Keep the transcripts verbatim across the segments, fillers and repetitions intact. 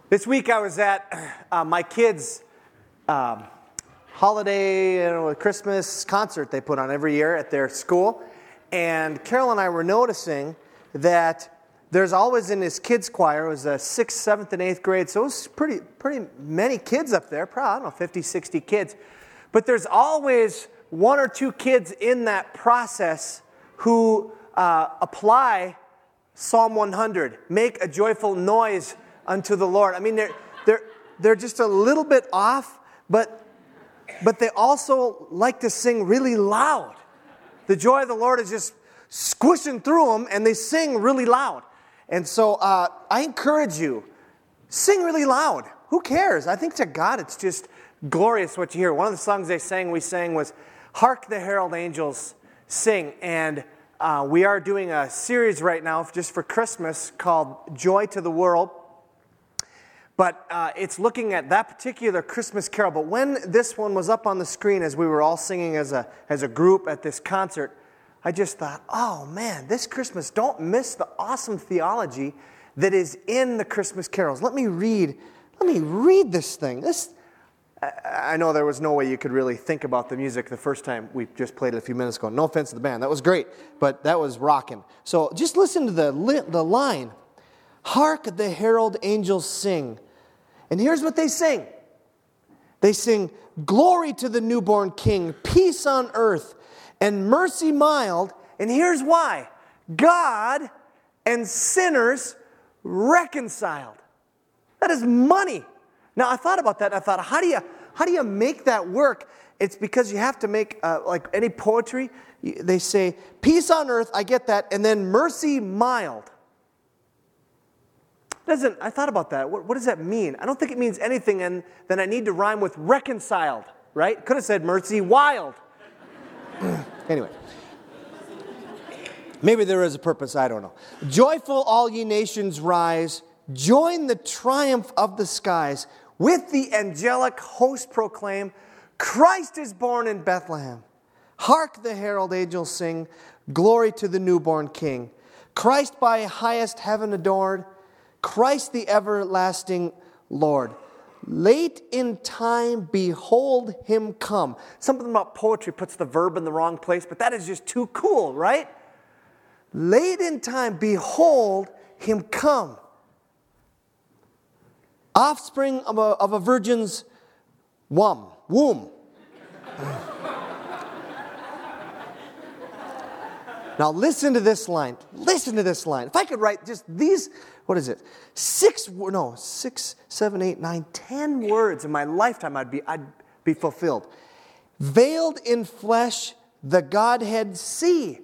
This week I was at uh, my kids' um, holiday, you know, Christmas concert they put on every year at their school. And Carol and I were noticing that there's always in this kids' choir, it was a sixth, seventh, and eighth grade, so it was pretty, pretty many kids up there, probably, I don't know, fifty, sixty kids. But there's always one or two kids in that process who uh, apply Psalm one hundred, make a joyful noise unto the Lord. I mean, they're they're they're just a little bit off, but but they also like to sing really loud. The joy of the Lord is just squishing through them, and they sing really loud. And so uh, I encourage you, sing really loud. Who cares? I think to God it's just glorious what you hear. One of the songs they sang, we sang was "Hark the Herald Angels Sing," and uh, we are doing a series right now just for Christmas called "Joy to the World." But uh, it's looking at that particular Christmas carol. But when this one was up on the screen as we were all singing as a as a group at this concert, I just thought, oh man, this Christmas, don't miss the awesome theology that is in the Christmas carols. Let me read, let me read this thing. This, I, I know there was no way you could really think about the music the first time we just played it a few minutes ago. No offense to the band, that was great, but that was rocking. So just listen to the the line, "Hark the herald angels sing." And here's what they sing. They sing, "Glory to the newborn King, peace on earth, and mercy mild." And here's why. God and sinners reconciled. That is money. Now, I thought about that. I thought, how do you how do you make that work? It's because you have to make, uh, like any poetry, they say, peace on earth, I get that, and then mercy mild. Doesn't, I thought about that. What, what does that mean? I don't think it means anything, and then I need to rhyme with reconciled, right? Could have said mercy wild. Anyway. Maybe there is a purpose, I don't know. "Joyful all ye nations rise, join the triumph of the skies, with the angelic host proclaim, Christ is born in Bethlehem. Hark the herald angels sing, glory to the newborn King. Christ by highest heaven adored, Christ the everlasting Lord. Late in time, behold him come." Something about poetry puts the verb in the wrong place, but that is just too cool, right? Late in time, behold him come. Offspring of a, of a virgin's womb. womb. Now listen to this line. Listen to this line. If I could write just these, what is it? Six, no, six, seven, eight, nine, ten words in my lifetime, I'd be, I'd be fulfilled. Veiled in flesh, the Godhead see.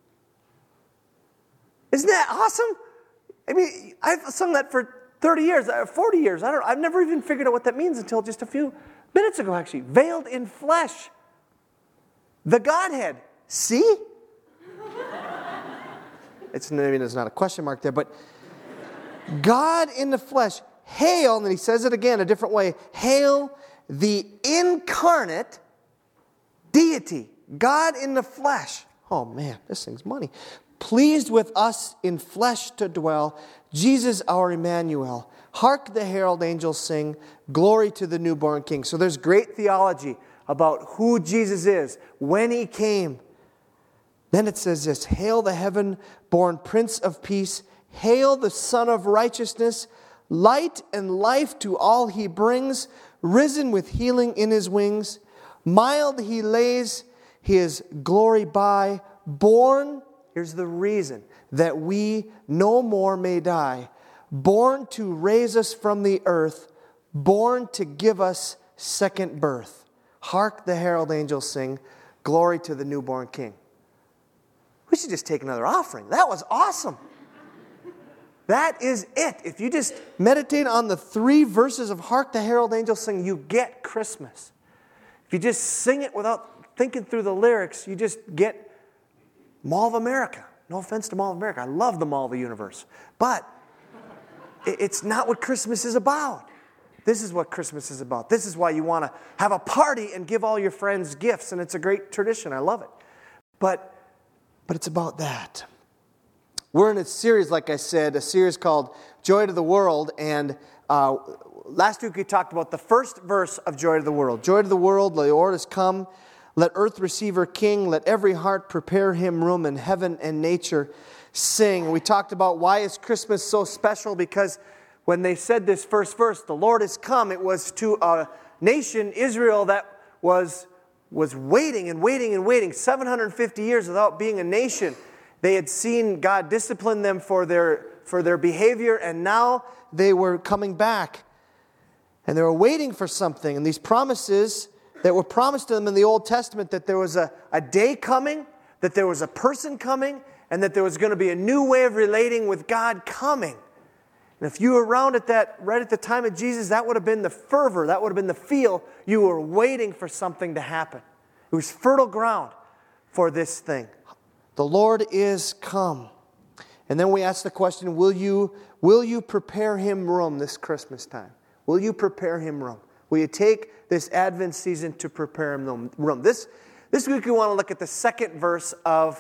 Isn't that awesome? I mean, I've sung that for thirty years, forty years. I don't. I've never even figured out what that means until just a few minutes ago, actually. Veiled in flesh, the Godhead see. It's, I mean, there's not a question mark there, but God in the flesh, hail, and then he says it again a different way, hail the incarnate deity, God in the flesh. Oh man, this thing's money. Pleased with us in flesh to dwell, Jesus our Emmanuel. Hark the herald angels sing, glory to the newborn King. So there's great theology about who Jesus is, when he came. Then it says this, hail the heaven-born Prince of Peace, hail the Son of Righteousness, light and life to all he brings, risen with healing in his wings. Mild he lays his glory by, born, here's the reason, that we no more may die, born to raise us from the earth, born to give us second birth. Hark the herald angels sing, glory to the newborn King. We should just take another offering. That was awesome. That is it. If you just meditate on the three verses of Hark the Herald Angels Sing, you get Christmas. If you just sing it without thinking through the lyrics, you just get Mall of America. No offense to Mall of America. I love the Mall of the Universe. But it's not what Christmas is about. This is what Christmas is about. This is why you want to have a party and give all your friends gifts, and it's a great tradition. I love it. But But it's about that. We're in a series, like I said, a series called Joy to the World, and Uh, last week we talked about the first verse of Joy to the World. Joy to the world, the Lord has come. Let earth receive her King. Let every heart prepare him room, and heaven and nature sing. We talked about why is Christmas so special, because when they said this first verse, the Lord has come, it was to a nation, Israel, that was, was waiting and waiting and waiting, seven hundred fifty years without being a nation. They had seen God discipline them for their, for their behavior, and now they were coming back. And they were waiting for something. And these promises that were promised to them in the Old Testament, that there was a, a day coming, that there was a person coming, and that there was going to be a new way of relating with God coming. And if you were around at that, right at the time of Jesus, that would have been the fervor, that would have been the feel. You were waiting for something to happen. It was fertile ground for this thing. The Lord is come. And then we ask the question, will you, will you prepare him room this Christmas time? Will you prepare him room? Will you take this Advent season to prepare him room? This, this week we want to look at the second verse of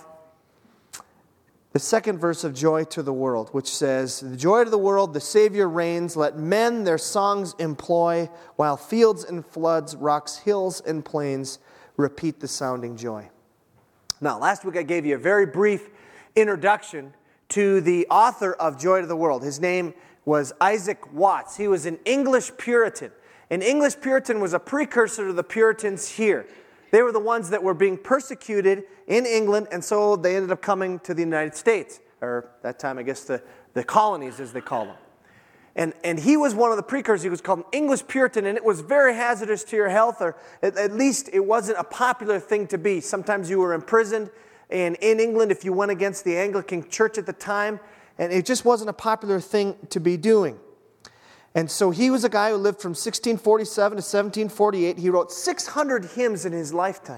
the second verse of Joy to the World, which says, the joy to the world, the Savior reigns. Let men their songs employ, while fields and floods, rocks, hills, and plains repeat the sounding joy. Now, last week I gave you a very brief introduction to the author of Joy to the World. His name was Isaac Watts. He was an English Puritan. An English Puritan was a precursor to the Puritans here. They were the ones that were being persecuted in England, and so they ended up coming to the United States, or that time, I guess, the, the colonies, as they call them. And, and he was one of the precursors. He was called an English Puritan, and it was very hazardous to your health, or at, at least it wasn't a popular thing to be. Sometimes you were imprisoned, and in England, if you went against the Anglican Church at the time, and it just wasn't a popular thing to be doing. And so he was a guy who lived from sixteen forty-seven to seventeen forty-eight. He wrote six hundred hymns in his lifetime.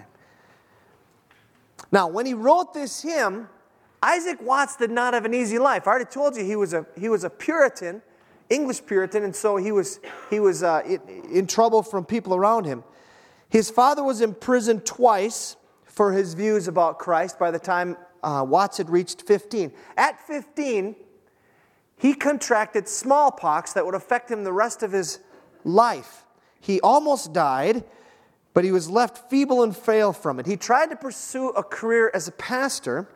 Now, when he wrote this hymn, Isaac Watts did not have an easy life. I already told you he was a, he was a Puritan, English Puritan, and so he was, he was uh, in, in trouble from people around him. His father was imprisoned twice for his views about Christ by the time uh, Watts had reached fifteen. At fifteen, he contracted smallpox that would affect him the rest of his life. He almost died, but he was left feeble and frail from it. He tried to pursue a career as a pastor,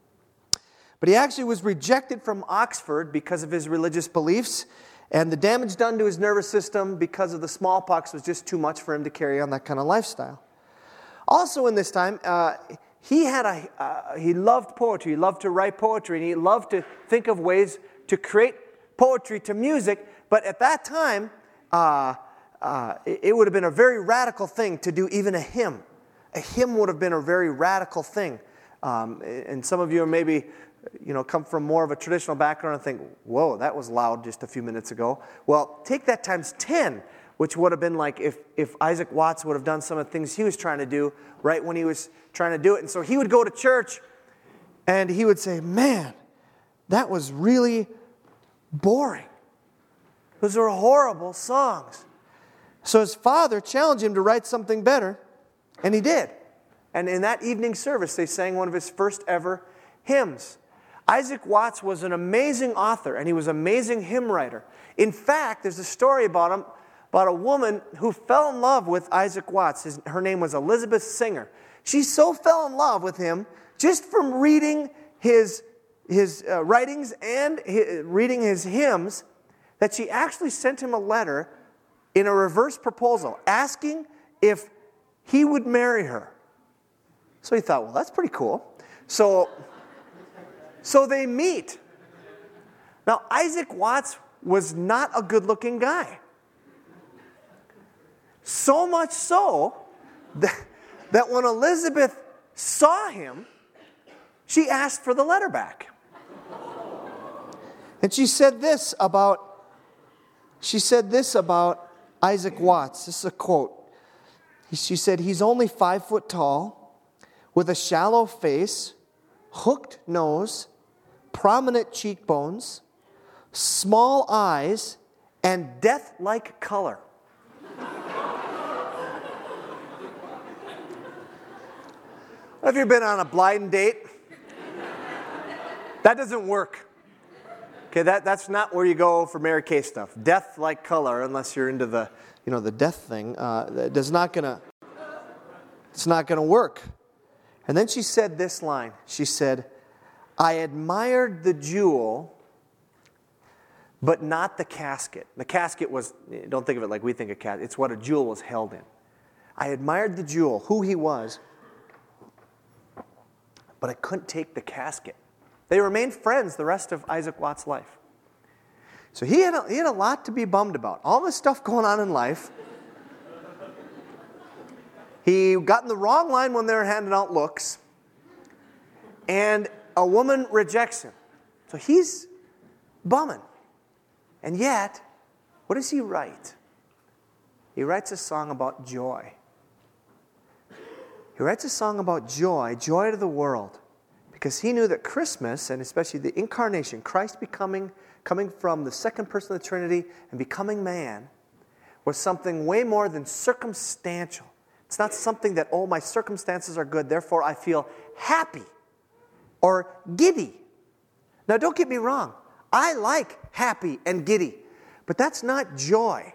but he actually was rejected from Oxford because of his religious beliefs, and the damage done to his nervous system because of the smallpox was just too much for him to carry on that kind of lifestyle. Also in this time, uh, he had a uh, he loved poetry. He loved to write poetry, and he loved to think of ways to create poetry to music. But at that time, uh, uh, it, it would have been a very radical thing to do even a hymn. A hymn would have been a very radical thing. Um, and some of you are maybe, you know, come from more of a traditional background and think, whoa, that was loud just a few minutes ago. Well, take that times ten, which would have been like if, if Isaac Watts would have done some of the things he was trying to do right when he was trying to do it. And so he would go to church and he would say, man, that was really boring. Those were horrible songs. So his father challenged him to write something better, and he did. And in that evening service, they sang one of his first ever hymns. Isaac Watts was an amazing author, and he was an amazing hymn writer. In fact, there's a story about him, about a woman who fell in love with Isaac Watts. His, her name was Elizabeth Singer. She so fell in love with him just from reading his his uh, writings and his, reading his hymns, that she actually sent him a letter in a reverse proposal asking if he would marry her. So he thought, well, that's pretty cool. So, so they meet. Now, Isaac Watts was not a good-looking guy. So much so that, that when Elizabeth saw him, she asked for the letter back. And she said this about, she said this about Isaac Watts. This is a quote. She said, he's only five foot tall, with a shallow face, hooked nose, prominent cheekbones, small eyes, and death-like color. Have you been on a blind date? That doesn't work. Okay, that, that's not where you go for Mary Kay stuff. Death like color, unless you're into the, you know, the death thing, uh, that is not gonna, it's not gonna work. And then she said this line. She said, I admired the jewel, but not the casket. The casket was, don't think of it like we think of casket. It's what a jewel was held in. I admired the jewel, who he was, but I couldn't take the casket. They remained friends the rest of Isaac Watts' life. So he had a, he had a lot to be bummed about. All this stuff going on in life. He got in the wrong line when they were handing out looks. And a woman rejects him. So he's bumming. And yet, what does he write? He writes a song about joy. He writes a song about joy, joy to the world. Because he knew that Christmas, and especially the incarnation, Christ becoming, coming from the second person of the Trinity and becoming man, was something way more than circumstantial. It's not something that, oh, my circumstances are good, therefore I feel happy or giddy. Now, don't get me wrong. I like happy and giddy, but that's not joy.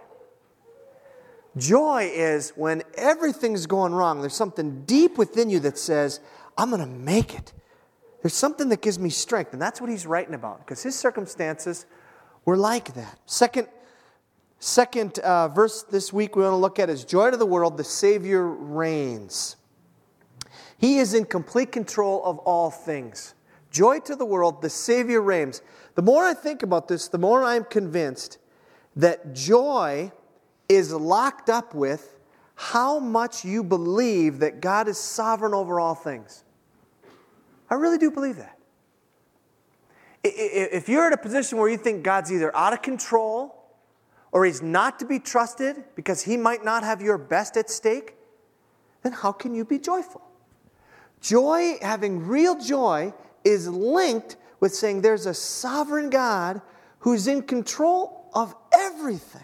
Joy is when everything's going wrong, there's something deep within you that says, I'm going to make it. There's something that gives me strength, and that's what he's writing about, because his circumstances were like that. Second, second uh, verse this week we want to look at is joy to the world, the Savior reigns. He is in complete control of all things. Joy to the world, the Savior reigns. The more I think about this, the more I'm convinced that joy is locked up with how much you believe that God is sovereign over all things. I really do believe that. If you're in a position where you think God's either out of control or He's not to be trusted because He might not have your best at stake, then how can you be joyful? Joy, having real joy, is linked with saying there's a sovereign God who's in control of everything.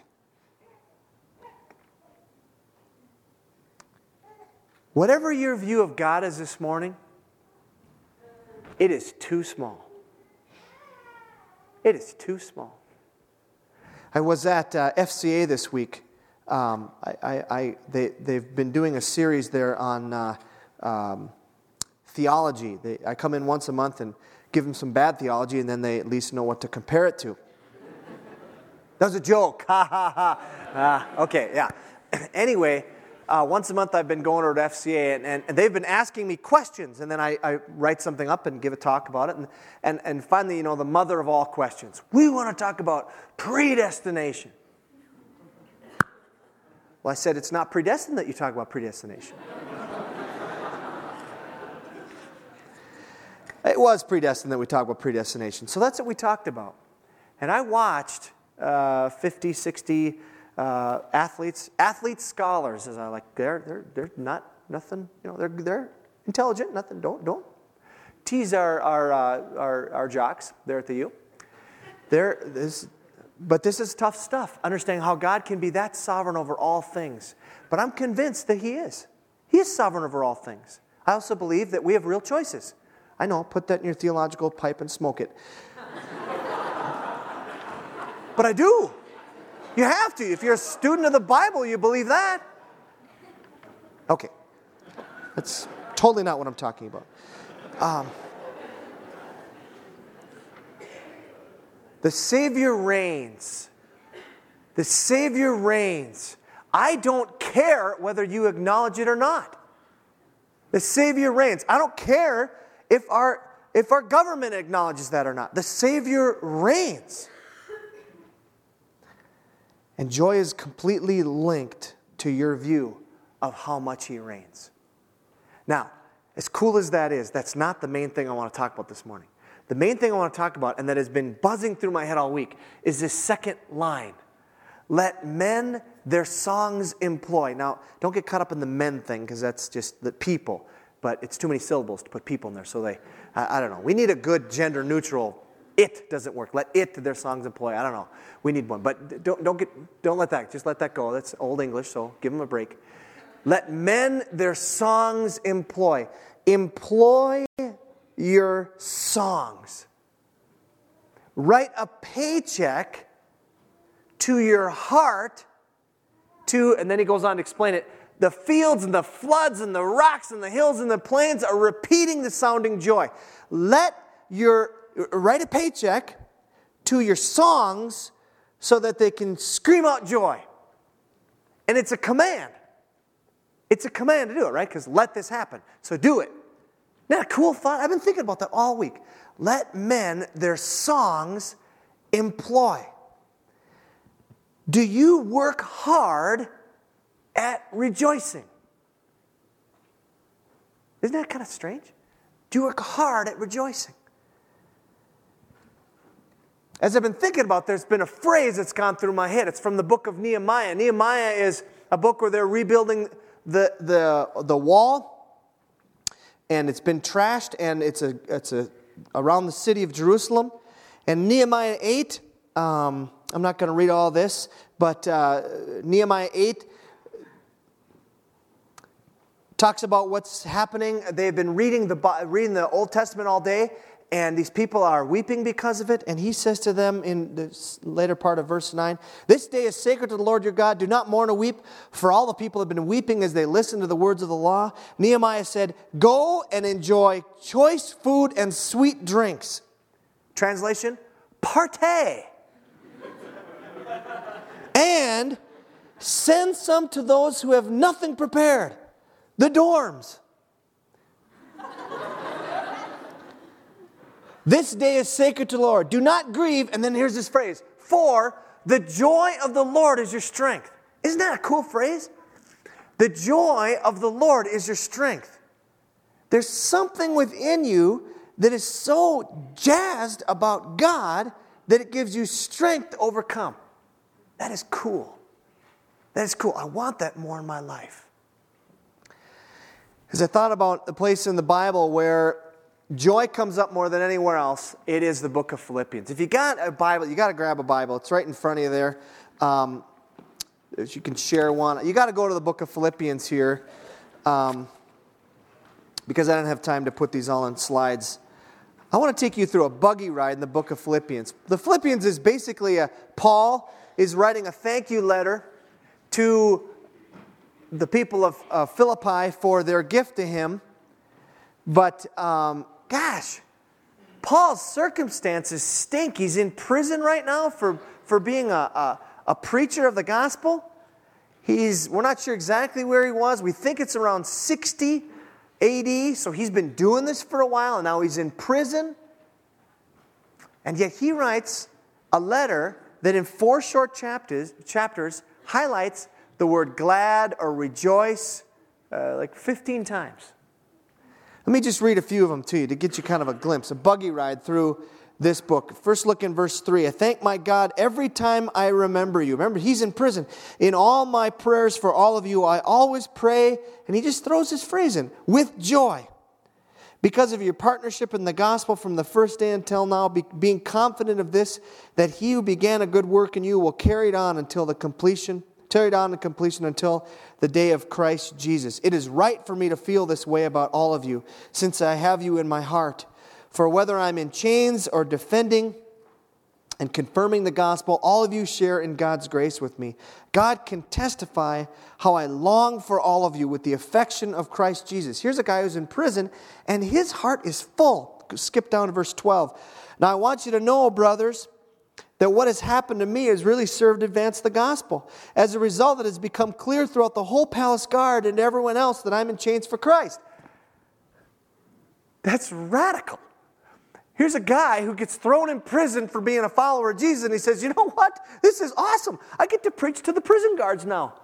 Whatever your view of God is this morning, it is too small. It is too small. I was at uh, F C A this week. Um, I, I, I, they, they've been doing a series there on uh, um, theology. They, I come in once a month and give them some bad theology, and then they at least know what to compare it to. That was a joke. Ha, ha, ha. Uh, okay, yeah. Anyway, uh, once a month I've been going over to F C A, and, and, and they've been asking me questions, and then I, I write something up and give a talk about it. And, and, and finally, you know, the mother of all questions. We want to talk about predestination. Well, I said, it's not predestined that you talk about predestination. It was predestined that we talk about predestination. So that's what we talked about. And I watched uh, fifty, sixty uh, athletes, athlete scholars, as I like. They're, they're, they're not, nothing, you know, they're, they're intelligent, nothing, don't, don't. Tease our, our, uh, our, our jocks there at the U. They're, this, but this is tough stuff, understanding how God can be that sovereign over all things. But I'm convinced that He is. He is sovereign over all things. I also believe that we have real choices. I know, put that in your theological pipe and smoke it. But I do. You have to. If you're a student of the Bible, you believe that. Okay. That's totally not what I'm talking about. Um, the Savior reigns. The Savior reigns. I don't care whether you acknowledge it or not. The Savior reigns. I don't care if our, if our government acknowledges that or not. The Savior reigns. And joy is completely linked to your view of how much He reigns. Now, as cool as that is, that's not the main thing I want to talk about this morning. The main thing I want to talk about, and that has been buzzing through my head all week, is this second line. Let men their songs employ. Now, don't get caught up in the men thing, because that's just the people. But it's too many syllables to put people in there, so they, I, I don't know. We need a good gender neutral. It doesn't work. Let it their songs employ. I don't know. We need one. But don't don't get don't let that, just let that go. That's old English, so give them a break. Let men their songs employ. Employ your songs. write a paycheck to your heart to, and then he goes on to explain it, the fields and the floods and the rocks and the hills and the plains are repeating the sounding joy. Let your, write a paycheck to your songs so that they can scream out joy. And it's a command. It's a command to do it, right? Because let this happen. So do it. Isn't that a cool thought? I've been thinking about that all week. Let men their songs employ. Do you work hard at rejoicing? Isn't that kind of strange? Do you work hard at rejoicing? As I've been thinking about, there's been a phrase that's gone through my head. It's from the book of Nehemiah. Nehemiah is a book where they're rebuilding the the the wall, and it's been trashed, and it's a it's a around the city of Jerusalem. And Nehemiah eight, um, I'm not going to read all this, but uh, Nehemiah eight talks about what's happening. They've been reading the reading the Old Testament all day, and these people are weeping because of it. And he says to them in the later part of verse nine, "This day is sacred to the Lord your God. Do not mourn or weep, for all the people have been weeping as they listen to the words of the law." Nehemiah said, "Go and enjoy choice food and sweet drinks." Translation, partay. "And send some to those who have nothing prepared, the dorms. This day is sacred to the Lord. Do not grieve." And then here's this phrase, "For the joy of the Lord is your strength." Isn't that a cool phrase? The joy of the Lord is your strength. There's something within you that is so jazzed about God that it gives you strength to overcome. That is cool. That is cool. I want that more in my life. As I thought about the place in the Bible where joy comes up more than anywhere else, it is the book of Philippians. If you got a Bible, you got to grab a Bible. It's right in front of you there. Um, if you can share one. You got to go to the book of Philippians here um, because I didn't have time to put these all on slides. I want to take you through a buggy ride in the book of Philippians. The Philippians is basically a, Paul is writing a thank you letter to the people of uh, Philippi for their gift to him. But, um, gosh, Paul's circumstances stink. He's in prison right now for, for being a, a, a preacher of the gospel. He's, we're not sure exactly where he was. We think it's around sixty A D, so he's been doing this for a while, and now he's in prison. And yet he writes a letter that in four short chapters, chapters highlights the word glad or rejoice uh, like fifteen times. Let me just read a few of them to you to get you kind of a glimpse, a buggy ride through this book. First look in verse three. "I thank my God every time I remember you." Remember, he's in prison. "In all my prayers for all of you, I always pray," and he just throws this phrase in, "with joy, because of your partnership in the gospel from the first day until now, be, being confident of this, that he who began a good work in you will carry it on until the completion, carried on to completion until the day of Christ Jesus. It is right for me to feel this way about all of you, since I have you in my heart. For whether I'm in chains or defending and confirming the gospel, all of you share in God's grace with me. God can testify how I long for all of you with the affection of Christ Jesus." Here's a guy who's in prison, and his heart is full. Skip down to verse twelve. "Now I want you to know, brothers, that what has happened to me has really served to advance the gospel. As a result, it has become clear throughout the whole palace guard and to everyone else that I'm in chains for Christ." That's radical. Here's a guy who gets thrown in prison for being a follower of Jesus, and he says, "You know what? This is awesome. I get to preach to the prison guards now."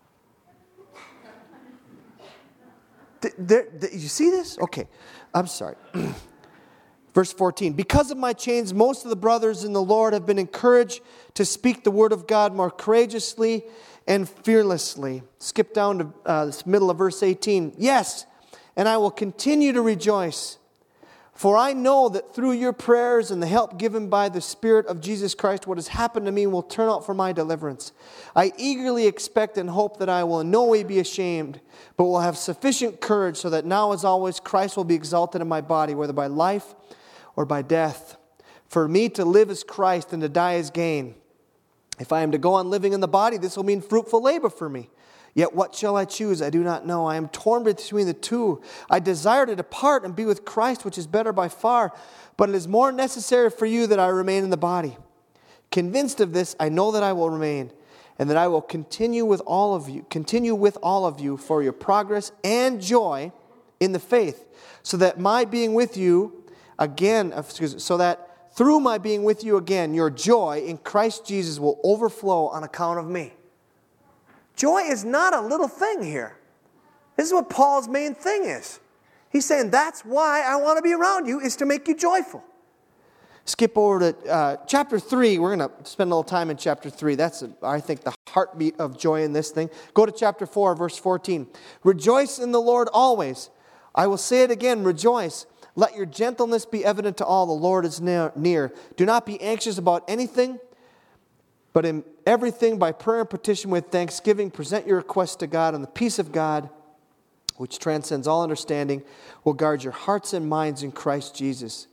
Did, there, did you see this? Okay, I'm sorry. Verse fourteen, "Because of my chains, most of the brothers in the Lord have been encouraged to speak the word of God more courageously and fearlessly." Skip down to uh, the middle of verse eighteen. "Yes, and I will continue to rejoice. For I know that through your prayers and the help given by the Spirit of Jesus Christ, what has happened to me will turn out for my deliverance. I eagerly expect and hope that I will in no way be ashamed, but will have sufficient courage so that now as always Christ will be exalted in my body, whether by life or by death. For me to live is Christ and to die is gain. If I am to go on living in the body, this will mean fruitful labor for me. Yet what shall I choose? I do not know. I am torn between the two. I desire to depart and be with Christ, which is better by far. But it is more necessary for you that I remain in the body. Convinced of this, I know that I will remain, and that I will continue with all of you, continue with all of you for your progress and joy in the faith, so that my being with you again, excuse me, so that through my being with you again, your joy in Christ Jesus will overflow on account of me. Joy is not a little thing here. This is what Paul's main thing is. He's saying that's why I want to be around you, is to make you joyful. Skip over to uh, chapter three. We're going to spend a little time in chapter three. That's, I think, the heartbeat of joy in this thing. Go to chapter four, verse fourteen. Rejoice in the Lord always. I will say it again, rejoice. Let your gentleness be evident to all. The Lord is near. Do not be anxious about anything, but in everything by prayer and petition with thanksgiving, present your requests to God, and the peace of God, which transcends all understanding, will guard your hearts and minds in Christ Jesus.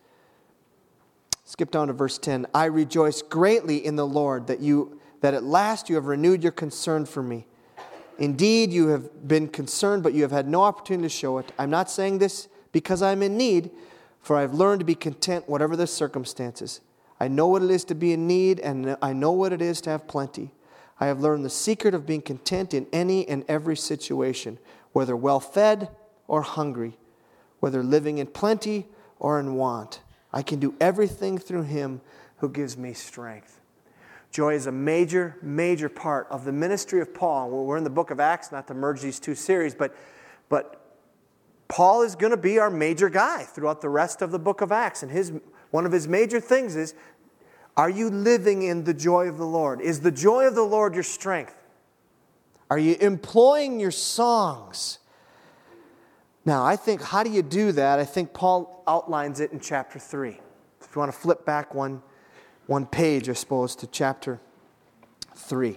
Skip down to verse ten. I rejoice greatly in the Lord that you that at last you have renewed your concern for me. Indeed, you have been concerned, but you have had no opportunity to show it. I'm not saying this because I'm in need, for I've learned to be content whatever the circumstances. I know what it is to be in need, and I know what it is to have plenty. I have learned the secret of being content in any and every situation, whether well-fed or hungry, whether living in plenty or in want. I can do everything through Him who gives me strength. Joy is a major, major part of the ministry of Paul. We're in the book of Acts, not to merge these two series, but, but Paul is going to be our major guy throughout the rest of the book of Acts. And his one of his major things is, are you living in the joy of the Lord? Is the joy of the Lord your strength? Are you employing your songs? Now, I think, how do you do that? I think Paul outlines it in chapter three. If you want to flip back one, one page, I suppose, to chapter three.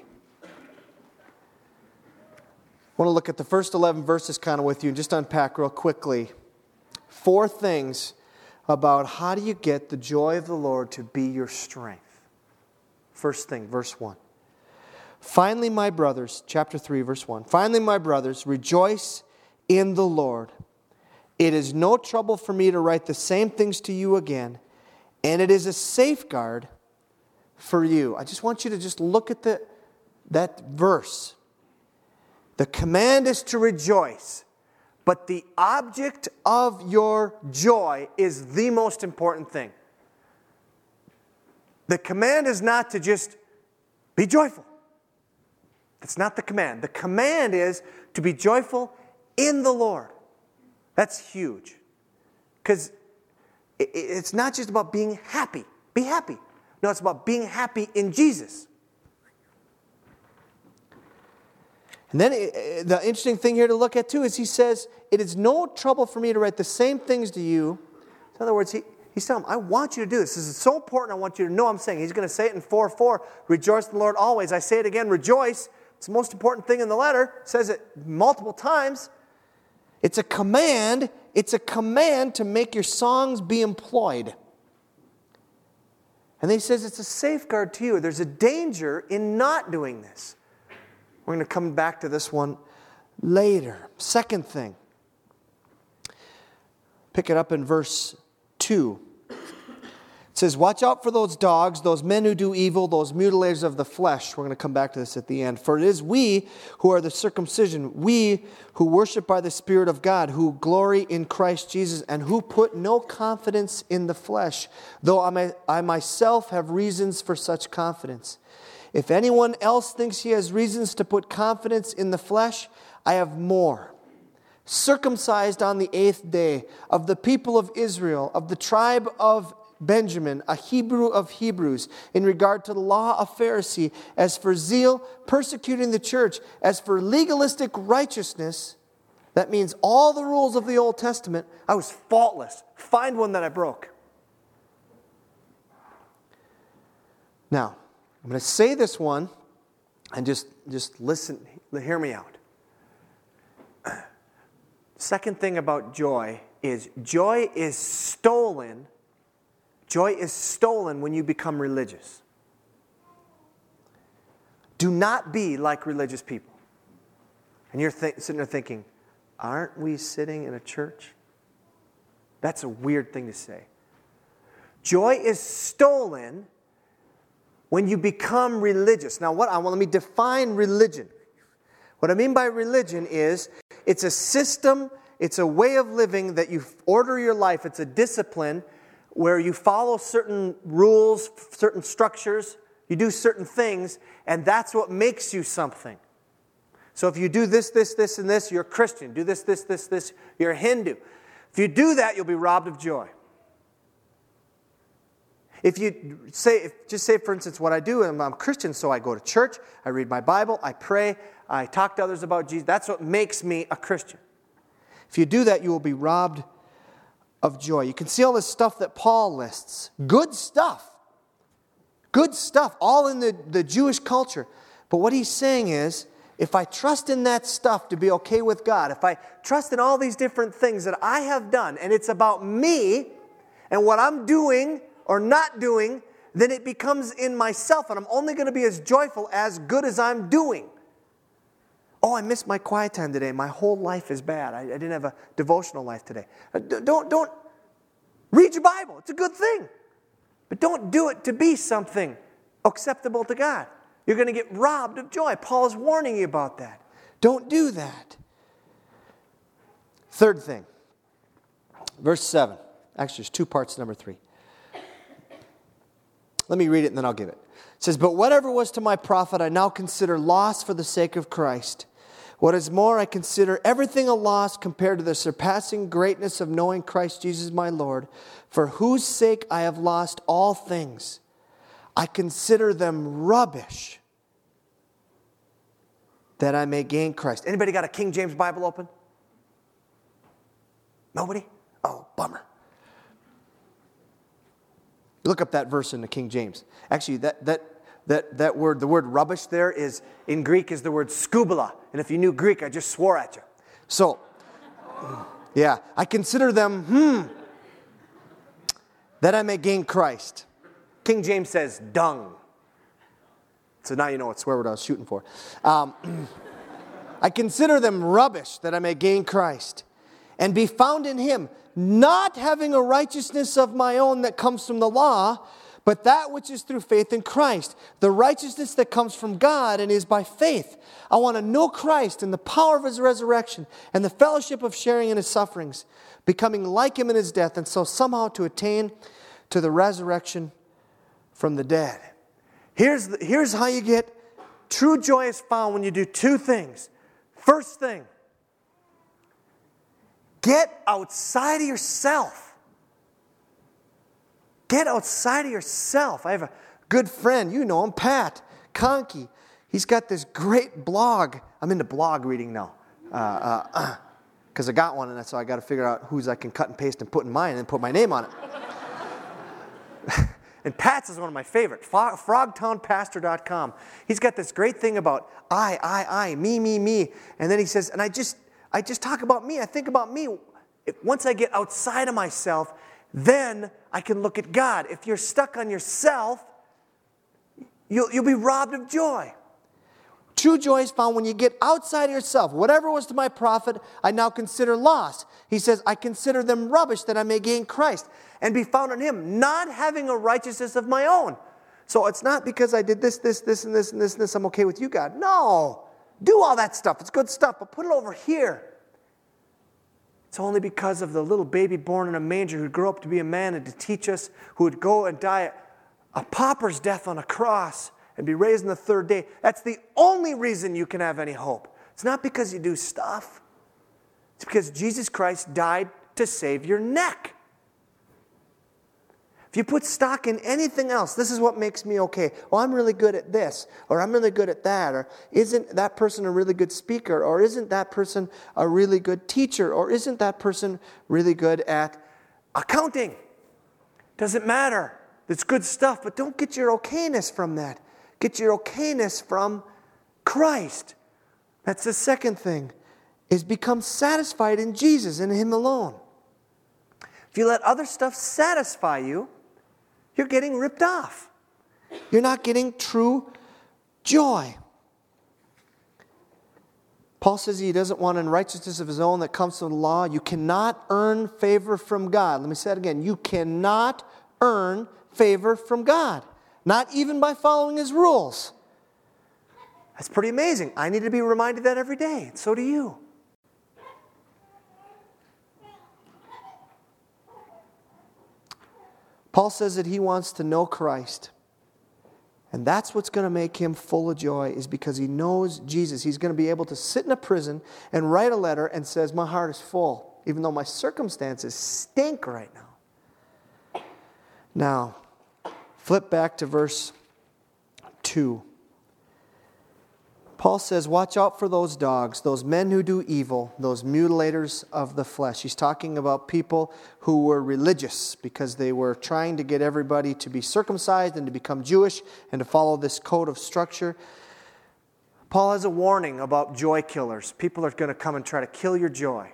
I want to look at the first eleven verses kind of with you and just unpack real quickly four things about how do you get the joy of the Lord to be your strength. First thing, verse one. Finally, my brothers, chapter three, verse one. Finally, my brothers, rejoice in the Lord. It is no trouble for me to write the same things to you again, and it is a safeguard for you. I just want you to just look at the, that verse. The command is to rejoice, but the object of your joy is the most important thing. The command is not to just be joyful. That's not the command. The command is to be joyful in the Lord. That's huge. Because it's not just about being happy. Be happy. No, it's about being happy in Jesus. And then it, the interesting thing here to look at too is he says, it is no trouble for me to write the same things to you. In other words, he, he's telling them, I want you to do this. This is so important. I want you to know I'm saying. He's going to say it in four four. Rejoice in the Lord always. I say it again, rejoice. It's the most important thing in the letter. It says it multiple times. It's a command. It's a command to make your songs be employed. And then he says it's a safeguard to you. There's a danger in not doing this. We're going to come back to this one later. Second thing. Pick it up in verse two. It says, watch out for those dogs, those men who do evil, those mutilators of the flesh. We're going to come back to this at the end. For it is we who are the circumcision, we who worship by the Spirit of God, who glory in Christ Jesus, and who put no confidence in the flesh, though I, may, I myself have reasons for such confidence. If anyone else thinks he has reasons to put confidence in the flesh, I have more. Circumcised on the eighth day, of the people of Israel, of the tribe of Benjamin, a Hebrew of Hebrews, in regard to the law of Pharisee, as for zeal, persecuting the church, as for legalistic righteousness, that means all the rules of the Old Testament, I was faultless. Find one that I broke. Now, I'm going to say this one, and just, just listen, hear me out. Second thing about joy is joy is stolen Joy is stolen when you become religious. Do not be like religious people. And you're th- sitting there thinking, aren't we sitting in a church? That's a weird thing to say. Joy is stolen when you become religious. Now, what I want, let me define religion. What I mean by religion is it's a system, it's a way of living that you order your life. It's a discipline where you follow certain rules, certain structures, you do certain things, and that's what makes you something. So if you do this, this, this, and this, you're a Christian. Do this, this, this, this, you're a Hindu. If you do that, you'll be robbed of joy. If you say, if, just say for instance, what I do, I'm, I'm Christian, so I go to church, I read my Bible, I pray, I talk to others about Jesus. That's what makes me a Christian. If you do that, you will be robbed of joy. You can see all this stuff that Paul lists. Good stuff. Good stuff, all in the, the Jewish culture. But what he's saying is, if I trust in that stuff to be okay with God, if I trust in all these different things that I have done, and it's about me and what I'm doing or not doing, then it becomes in myself, and I'm only going to be as joyful as good as I'm doing. Oh, I missed my quiet time today. My whole life is bad. I, I didn't have a devotional life today. Don't, don't read your Bible. It's a good thing. But don't do it to be something acceptable to God. You're going to get robbed of joy. Paul is warning you about that. Don't do that. Third thing. Verse seven. Actually, there's two parts to number three. Let me read it and then I'll give it. It says, "But whatever was to my profit, I now consider loss for the sake of Christ. What is more, I consider everything a loss compared to the surpassing greatness of knowing Christ Jesus my Lord, for whose sake I have lost all things. I consider them rubbish, that I may gain Christ." Anybody got a King James Bible open? Nobody? Oh, bummer. Look up that verse in the King James. Actually, that that that that word, the word rubbish there is, in Greek, is the word skubala. And if you knew Greek, I just swore at you. So, yeah, I consider them, hmm, that I may gain Christ. King James says dung. So now you know what swear word I was shooting for. Um, I consider them rubbish, that I may gain Christ and be found in Him, not having a righteousness of my own that comes from the law, but that which is through faith in Christ, the righteousness that comes from God and is by faith. I want to know Christ and the power of His resurrection and the fellowship of sharing in His sufferings, becoming like Him in His death, and so somehow to attain to the resurrection from the dead. Here's, the, here's how you get true joy is found when you do two things. First thing, get outside of yourself. Get outside of yourself. I have a good friend, you know him, Pat Conkey. He's got this great blog. I'm into blog reading now. Because uh, uh, I got one, and so I got to figure out whose I can cut and paste and put in mine and then put my name on it. And Pat's is one of my favorite, frogtown pastor dot com. He's got this great thing about I, I, I, me, me, me. And then he says, and I just I just talk about me. I think about me. If, once I get outside of myself, then I can look at God. If you're stuck on yourself, you'll, you'll be robbed of joy. True joy is found when you get outside of yourself. Whatever was to my profit, I now consider loss. He says, I consider them rubbish that I may gain Christ and be found in Him, not having a righteousness of my own. So it's not because I did this, this, this, and this, and this, and this, I'm okay with you, God. No. Do all that stuff. It's good stuff, but put it over here. It's only because of the little baby born in a manger who'd grow up to be a man and to teach us, who would go and die a pauper's death on a cross and be raised on the third day. That's the only reason you can have any hope. It's not because you do stuff. It's because Jesus Christ died to save your neck. If you put stock in anything else, this is what makes me okay. Well, I'm really good at this, or I'm really good at that, or isn't that person a really good speaker, or isn't that person a really good teacher, or isn't that person really good at accounting? Doesn't matter. It's good stuff, but don't get your okayness from that. Get your okayness from Christ. That's the second thing, is become satisfied in Jesus and Him alone. If you let other stuff satisfy you, you're getting ripped off. You're not getting true joy. Paul says he doesn't want unrighteousness of his own that comes from the law. You cannot earn favor from God. Let me say it again. You cannot earn favor from God. Not even by following His rules. That's pretty amazing. I need to be reminded that every day. And so do you. Paul says that he wants to know Christ. And that's what's going to make him full of joy, is because he knows Jesus. He's going to be able to sit in a prison and write a letter and says, my heart is full, even though my circumstances stink right now. Now, flip back to verse two. Paul says, watch out for those dogs, those men who do evil, those mutilators of the flesh. He's talking about people who were religious because they were trying to get everybody to be circumcised and to become Jewish and to follow this code of structure. Paul has a warning about joy killers. People are going to come and try to kill your joy.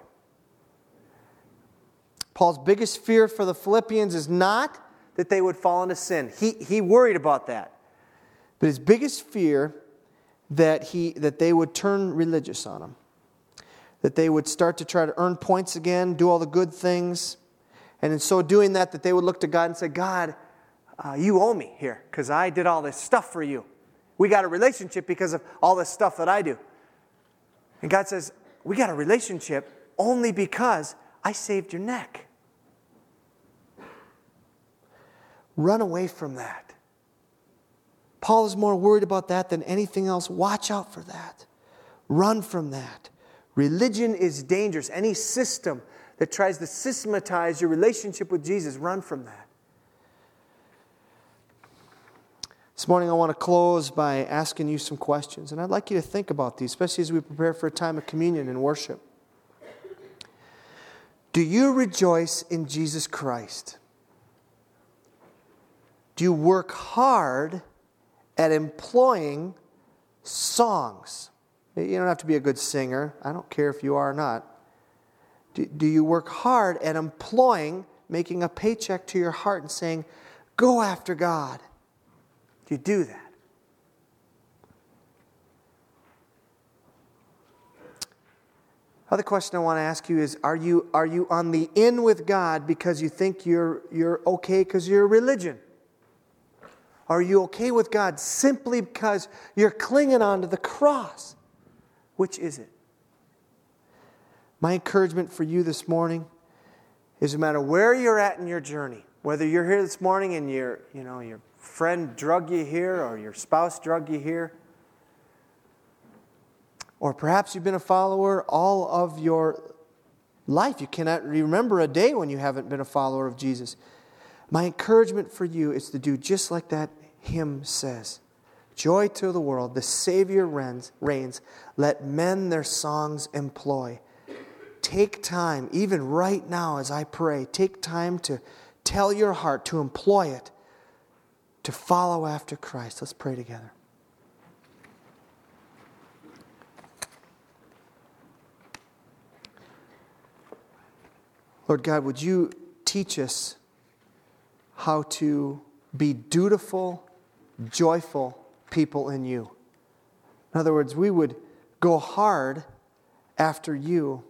Paul's biggest fear for the Philippians is not that they would fall into sin. He, he worried about that. But his biggest fear that he that they would turn religious on him. That they would start to try to earn points again, do all the good things. And in so doing that, that they would look to God and say, God, uh, you owe me here because I did all this stuff for you. We got a relationship because of all this stuff that I do. And God says, we got a relationship only because I saved your neck. Run away from that. Paul is more worried about that than anything else. Watch out for that. Run from that. Religion is dangerous. Any system that tries to systematize your relationship with Jesus, run from that. This morning I want to close by asking you some questions. And I'd like you to think about these, especially as we prepare for a time of communion and worship. Do you rejoice in Jesus Christ? Do you work hard at employing songs? You don't have to be a good singer. I don't care if you are or not. Do, do you work hard at employing, making a paycheck to your heart and saying, go after God? Do you do that? Other question I want to ask you is, are you, are you on the in with God because you think you're, you're okay because you're a religion? Are you okay with God simply because you're clinging on to the cross? Which is it? My encouragement for you this morning is no matter where you're at in your journey, whether you're here this morning and your, you know, your friend drug you here or your spouse drug you here, or perhaps you've been a follower all of your life. You cannot remember a day when you haven't been a follower of Jesus. My encouragement for you is to do just like that hymn says. Joy to the world, the Savior reigns, reigns. Let men their songs employ. Take time, even right now as I pray, take time to tell your heart, to employ it, to follow after Christ. Let's pray together. Lord God, would you teach us how to be dutiful, joyful people in you. In other words, we would go hard after you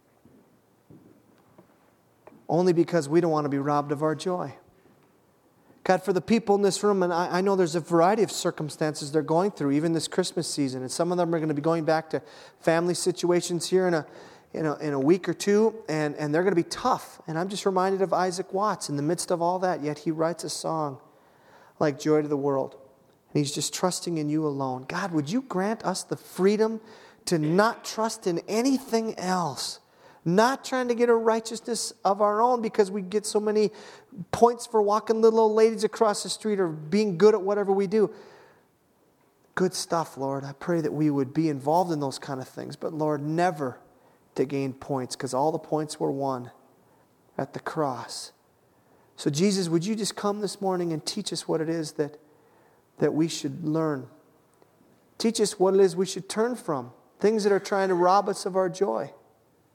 only because we don't want to be robbed of our joy. God, for the people in this room, and I, I know there's a variety of circumstances they're going through, even this Christmas season, and some of them are going to be going back to family situations here in a In a, in a week or two, and, and they're going to be tough. And I'm just reminded of Isaac Watts in the midst of all that, yet he writes a song like Joy to the World. And he's just trusting in you alone. God, would you grant us the freedom to not trust in anything else, not trying to get a righteousness of our own because we get so many points for walking little old ladies across the street or being good at whatever we do. Good stuff, Lord. I pray that we would be involved in those kind of things, but Lord, never to gain points, because all the points were won at the cross. So Jesus, would you just come this morning and teach us what it is that, that we should learn. Teach us what it is we should turn from, things that are trying to rob us of our joy.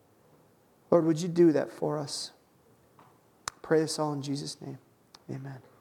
Lord, would you do that for us? Pray this all in Jesus' name. Amen.